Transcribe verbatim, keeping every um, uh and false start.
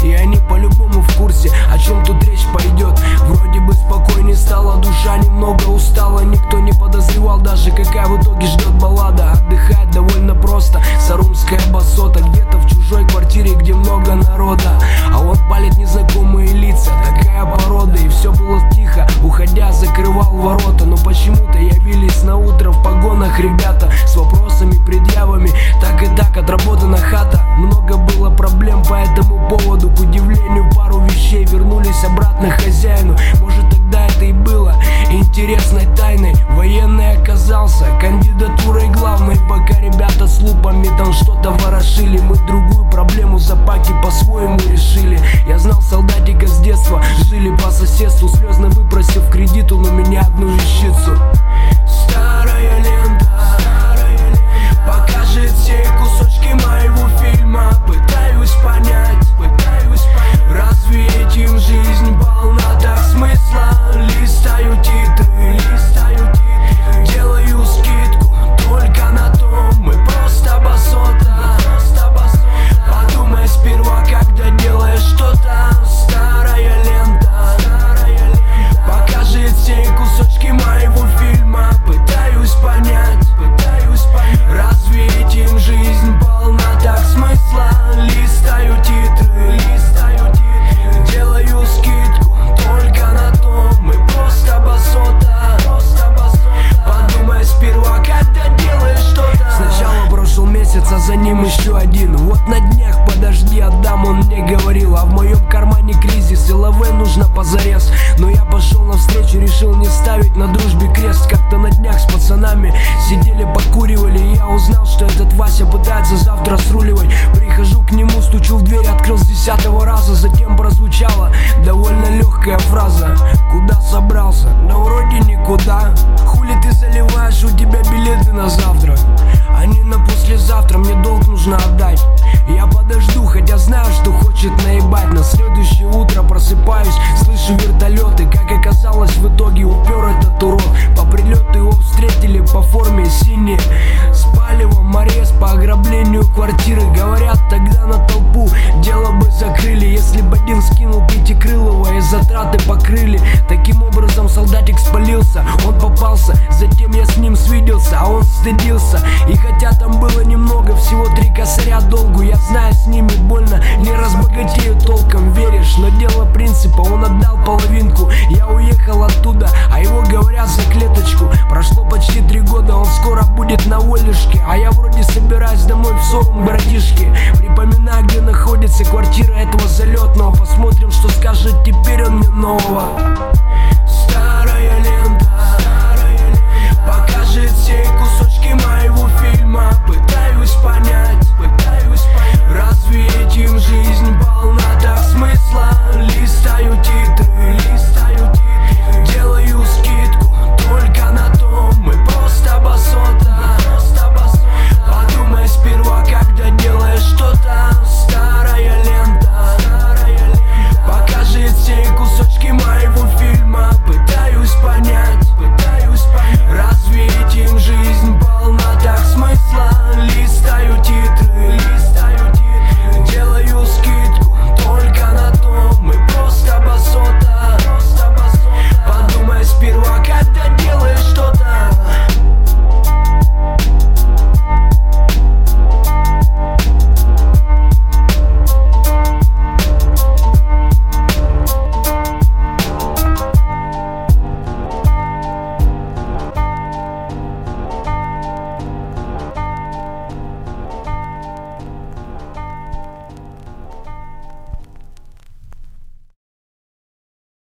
И они по-любому в курсе, о чем тут речь пойдет. Вроде бы спокойней стала, душа немного устала. Никто не подозревал даже, какая в итоге ждет баллада. Отдыхать довольно просто, сарумская басота. Где-то в чужой квартире, где много народа, а он палит незнакомые лица, такая порода. И все было тихо, уходя закрывал ворота. Но почему-то явились на утро в погонах ребята с вопросами, предъявами. Так и так отработана хата. Много было проблем по этому поводу. К удивлению, пару вещей вернулись обратно хозяину. Может, тогда это и было интересной тайной. Военный оказался кандидатурой главной. Пока ребята с лупами там что-то ворошили, мы другую проблему за паки по-своему решили. Я знал солдатика с детства, жили по соседству. Слезно выпросил в кредит у меня одну вещицу. Старая лента покажет все кусочки моего фильма. Пытаюсь понять, пытаюсь понять, разве этим жизнь полна так смысла? Листаю титры, листаю титры, делаю скидку только на то, мы просто басота. Подумай сперва, когда делаешь что-то. Старая лента покажет все кусочки моего фильма. Пытаюсь понять, пытаюсь понять, разве этим жизнь полна так смысла? Листаю титры, листаю титры, делаю скидку только на то, мы просто басота. Подумай сперва, когда делаешь что-то. Сначала прошел месяц, а за ним еще один. Вот на днях подожди, отдам, он мне говорил. А в моем кармане кризис, и ЛВ нужно позарез. Но я пошел навстречу, решил не ставить на дружбе крест. Как-то на днях с пацанами сидели, покуривали, и я узнал, что этот Вася пытается завтра сруливать. Прихожу к нему, стучу в дверь, открыл с десятого раза. Затем прозвучала довольно легкая фраза: куда собрался? Да вроде никуда. Хули ты заливаешь, у тебя билеты на завтра, они на послезавтра, мне долг нужно отдать. Я подожду, хотя знаю, что хочет наебать. На следующее утро просыпаюсь, слышу вертолеты. Как оказалось, в итоге упер этот урод. По прилету его встретили по форме синие, с палевом арест по ограблению квартиры. Говорят, тогда на толпу дело бы закрыли, если бы один скинул пятикрылого и затраты покрыли. Таким образом солдатик спалился, он попался. Затем я с ним свиделся, а он стыдился. И хотя там было немного, всего три косаря долгу, я знаю, с ними больно, не разбогатею толком, веришь? Но дело принципа, он отдал половинку. Я уехал оттуда, а его говорят за клеточку. Прошло почти три года, он скоро будет на волюшке, а я вроде собираюсь домой в Сорум, братишки. Припоминаю, где находится квартира этого залетного. Посмотрим, что скажет теперь он мне нового.